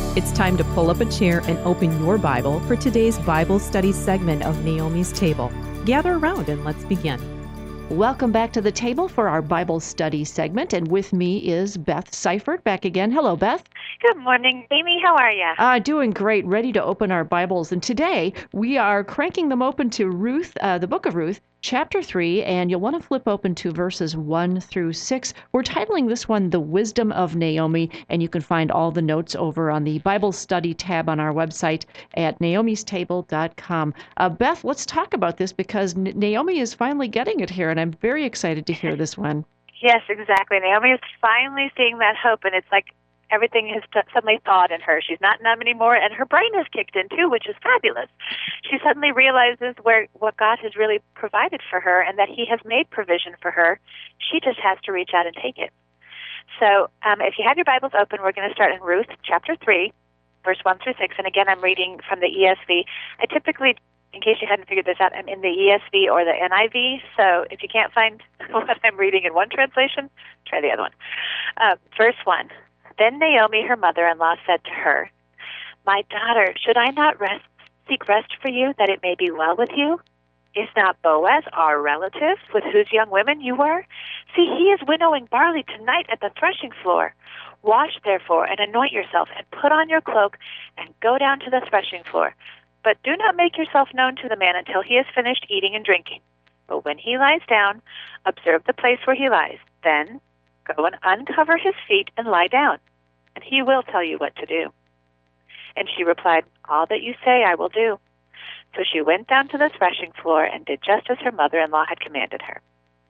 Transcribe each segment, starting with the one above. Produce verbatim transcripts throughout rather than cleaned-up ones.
It's time to pull up a chair and open your Bible for today's Bible study segment of Naomi's Table. Gather around and let's begin. Welcome back to the table for our Bible study segment, and with me is Beth Seifert back again. Hello, Beth. Good morning, Amy. How are you? Uh, doing great, ready to open our Bibles. And today we are cranking them open to Ruth, uh, the book of Ruth, chapter three, and you'll want to flip open to verses one through six. We're titling this one, The Wisdom of Naomi, and you can find all the notes over on the Bible study tab on our website at naomis table dot com. Uh, Beth, let's talk about this because N- Naomi is finally getting it here, and I'm very excited to hear this one. Yes, exactly. Naomi is finally seeing that hope, and it's like everything has t- suddenly thawed in her. She's not numb anymore, and her brain has kicked in too, which is fabulous. She suddenly realizes where what God has really provided for her and that he has made provision for her. She just has to reach out and take it. So um, if you have your Bibles open, we're going to start in Ruth chapter three, verse one through six. And again, I'm reading from the E S V. I typically, in case you hadn't figured this out, I'm in the E S V or the N I V. So if you can't find what I'm reading in one translation, try the other one. Uh, verse one. Then Naomi, her mother-in-law, said to her, "My daughter, should I not rest, seek rest for you, that it may be well with you? Is not Boaz our relative, with whose young women you were? See, he is winnowing barley tonight at the threshing floor. Wash, therefore, and anoint yourself, and put on your cloak, and go down to the threshing floor. But do not make yourself known to the man until he has finished eating and drinking. But when he lies down, observe the place where he lies. Then go and uncover his feet and lie down, and he will tell you what to do." And she replied, "All that you say I will do." So she went down to the threshing floor and did just as her mother-in-law had commanded her.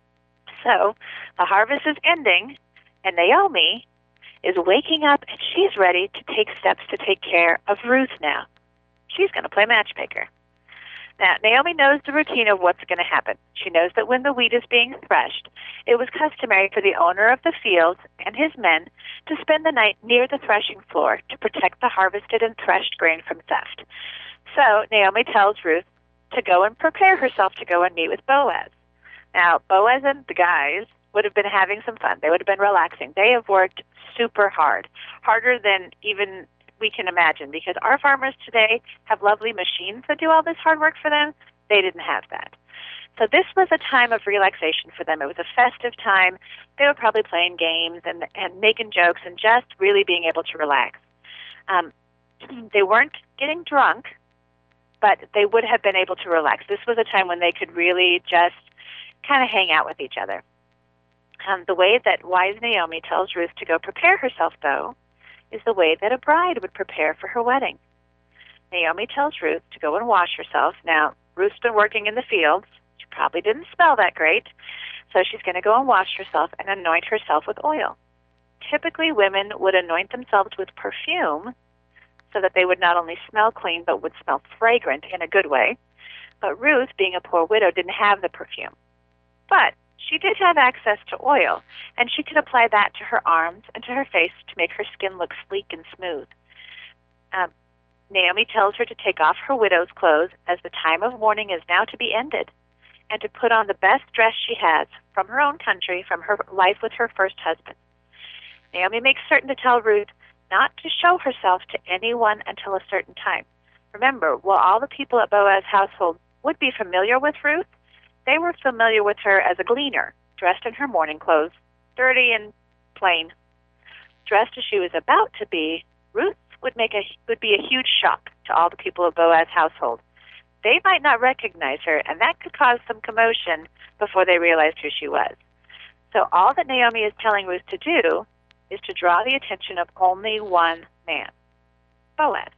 So the harvest is ending, and Naomi is waking up, and she's ready to take steps to take care of Ruth now. She's going to play matchmaker. Now, Naomi knows the routine of what's going to happen. She knows that when the wheat is being threshed, it was customary for the owner of the fields and his men to spend the night near the threshing floor to protect the harvested and threshed grain from theft. So Naomi tells Ruth to go and prepare herself to go and meet with Boaz. Now, Boaz and the guys would have been having some fun. They would have been relaxing. They have worked super hard, harder than even we can imagine, because our farmers today have lovely machines that do all this hard work for them. They didn't have that. So this was a time of relaxation for them. It was a festive time. They were probably playing games and, and making jokes and just really being able to relax. Um, they weren't getting drunk, but they would have been able to relax. This was a time when they could really just kind of hang out with each other. Um, the way that wise Naomi tells Ruth to go prepare herself, though, is the way that a bride would prepare for her wedding. Naomi tells Ruth to go and wash herself. Now, Ruth's been working in the fields. She probably didn't smell that great, so she's going to go and wash herself and anoint herself with oil. Typically, women would anoint themselves with perfume so that they would not only smell clean but would smell fragrant in a good way. But Ruth, being a poor widow, didn't have the perfume. But she did have access to oil, and she could apply that to her arms and to her face to make her skin look sleek and smooth. Um, Naomi tells her to take off her widow's clothes, as the time of mourning is now to be ended, and to put on the best dress she has from her own country, from her life with her first husband. Naomi makes certain to tell Ruth not to show herself to anyone until a certain time. Remember, while all the people at Boaz's household would be familiar with Ruth, they were familiar with her as a gleaner, dressed in her mourning clothes, dirty and plain. Dressed as she was about to be, Ruth would make a would be a huge shock to all the people of Boaz's household. They might not recognize her, and that could cause some commotion before they realized who she was. So all that Naomi is telling Ruth to do is to draw the attention of only one man, Boaz.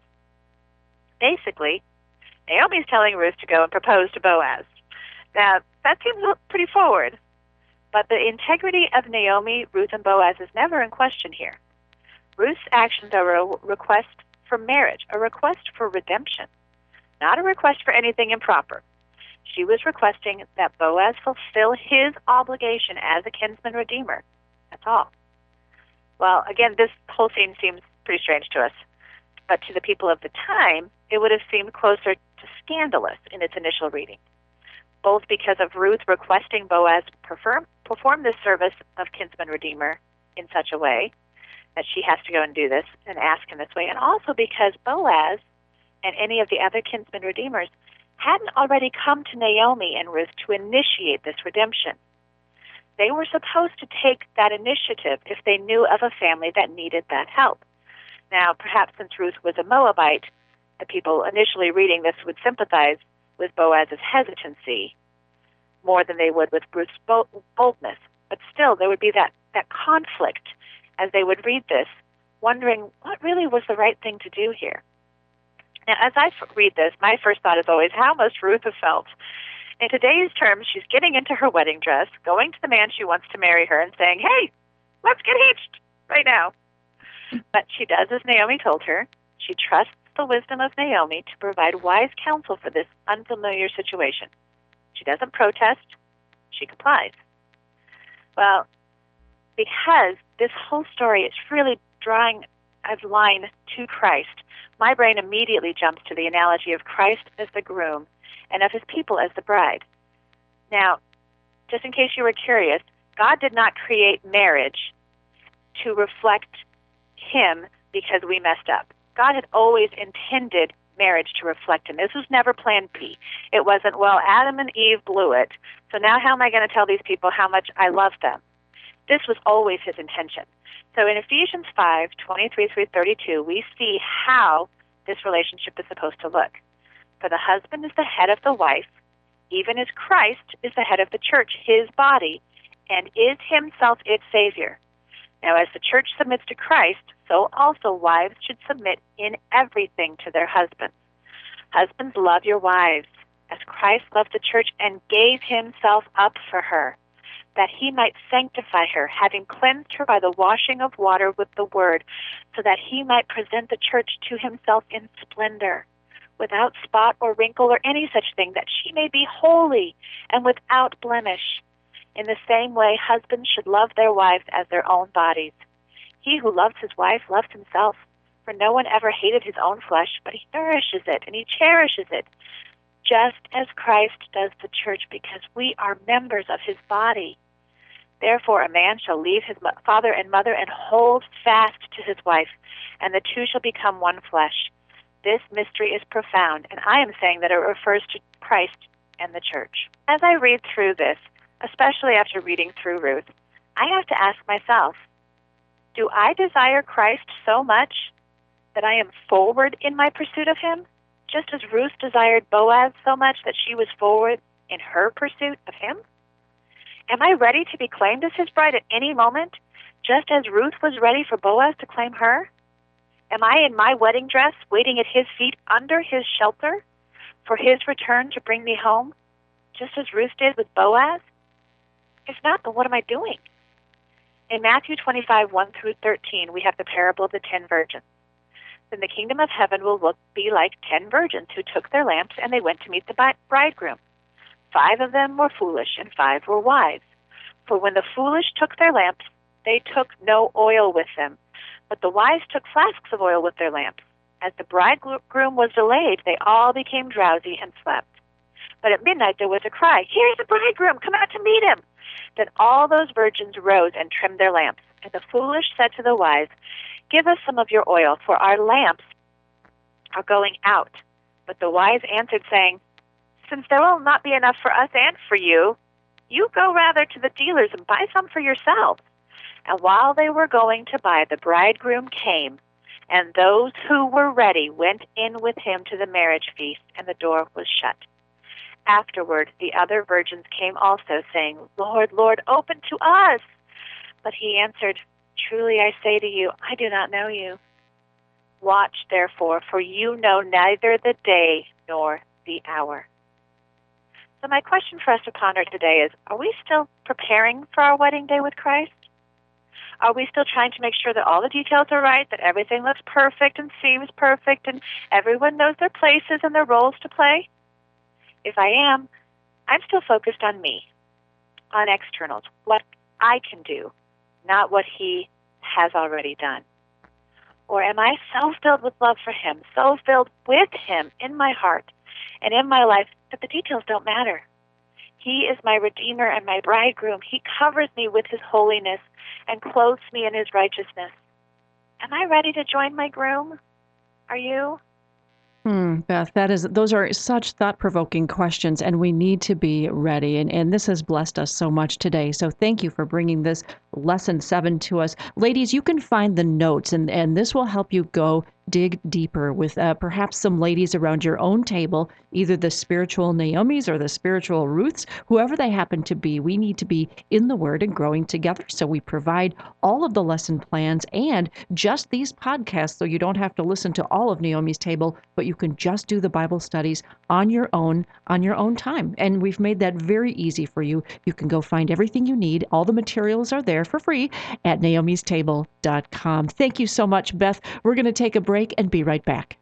Basically, Naomi is telling Ruth to go and propose to Boaz. Now, that seems pretty forward, but the integrity of Naomi, Ruth, and Boaz is never in question here. Ruth's actions are a request for marriage, a request for redemption, not a request for anything improper. She was requesting that Boaz fulfill his obligation as a kinsman redeemer. That's all. Well, again, this whole scene seems pretty strange to us, but to the people of the time, it would have seemed closer to scandalous in its initial reading, both because of Ruth requesting Boaz perform, perform this service of kinsman redeemer in such a way, that she has to go and do this and ask in this way, and also because Boaz and any of the other kinsman redeemers hadn't already come to Naomi and Ruth to initiate this redemption. They were supposed to take that initiative if they knew of a family that needed that help. Now, perhaps since Ruth was a Moabite, the people initially reading this would sympathize with Boaz's hesitancy more than they would with Ruth's boldness. But still, there would be that, that conflict as they would read this, wondering what really was the right thing to do here. Now, as I read this, my first thought is always, how must Ruth have felt? In today's terms, she's getting into her wedding dress, going to the man she wants to marry her, and saying, hey, let's get hitched right now. But she does as Naomi told her. She trusts the wisdom of Naomi to provide wise counsel for this unfamiliar situation. She doesn't protest. She complies. Well, because this whole story is really drawing a line to Christ, my brain immediately jumps to the analogy of Christ as the groom and of his people as the bride. Now, just in case you were curious, God did not create marriage to reflect him because we messed up. God had always intended marriage to reflect him. This was never plan B. It wasn't, well, Adam and Eve blew it, so now how am I going to tell these people how much I love them? This was always his intention. So in Ephesians five, twenty-three through thirty-two, we see how this relationship is supposed to look. For the husband is the head of the wife, even as Christ is the head of the church, his body, and is himself its Savior. Now, as the church submits to Christ, so also wives should submit in everything to their husbands. Husbands, love your wives, as Christ loved the church and gave himself up for her, that he might sanctify her, having cleansed her by the washing of water with the word, so that he might present the church to himself in splendor, without spot or wrinkle or any such thing, that she may be holy and without blemish. In the same way, husbands should love their wives as their own bodies. He who loves his wife loves himself, for no one ever hated his own flesh, but he nourishes it and he cherishes it, just as Christ does the church, because we are members of his body. Therefore, a man shall leave his father and mother and hold fast to his wife, and the two shall become one flesh. This mystery is profound, and I am saying that it refers to Christ and the church. As I read through this, especially after reading through Ruth, I have to ask myself, do I desire Christ so much that I am forward in my pursuit of him, just as Ruth desired Boaz so much that she was forward in her pursuit of him? Am I ready to be claimed as his bride at any moment, just as Ruth was ready for Boaz to claim her? Am I in my wedding dress waiting at his feet under his shelter for his return to bring me home, just as Ruth did with Boaz? If not, then what am I doing? In Matthew twenty-five, one through thirteen, we have the parable of the ten virgins. Then the kingdom of heaven will look be like ten virgins who took their lamps and they went to meet the bridegroom. Five of them were foolish and five were wise. For when the foolish took their lamps, they took no oil with them, but the wise took flasks of oil with their lamps. As the bridegroom was delayed, they all became drowsy and slept. But at midnight there was a cry, "Here's the bridegroom, come out to meet him." Then all those virgins rose and trimmed their lamps. And the foolish said to the wise, "Give us some of your oil, for our lamps are going out." But the wise answered, saying, "Since there will not be enough for us and for you, you go rather to the dealers and buy some for yourselves." And while they were going to buy, the bridegroom came, and those who were ready went in with him to the marriage feast, and the door was shut. Afterward, the other virgins came also, saying, "Lord, Lord, open to us." But he answered, "Truly I say to you, I do not know you. Watch, therefore, for you know neither the day nor the hour." So my question for us to ponder today is, are we still preparing for our wedding day with Christ? Are we still trying to make sure that all the details are right, that everything looks perfect and seems perfect, and everyone knows their places and their roles to play? If I am, I'm still focused on me, on externals, what I can do, not what he has already done. Or am I so filled with love for him, so filled with him in my heart and in my life that the details don't matter? He is my Redeemer and my bridegroom. He covers me with his holiness and clothes me in his righteousness. am I ready to join my groom? Are you? Hmm, Beth, that is those are such thought-provoking questions, and we need to be ready. And, and this has blessed us so much today. So thank you for bringing this lesson seven to us. Ladies, you can find the notes, and, and this will help you go dig deeper with uh, perhaps some ladies around your own table, either the spiritual Naomi's or the spiritual Ruths, whoever they happen to be. We need to be in the Word and growing together. So we provide all of the lesson plans and just these podcasts, so you don't have to listen to all of Naomi's Table, but you can just do the Bible studies on your own, on your own time. And we've made that very easy for you. You can go find everything you need. All the materials are there for free at naomis table dot com. Thank you so much, Beth. We're going to take a break and be right back.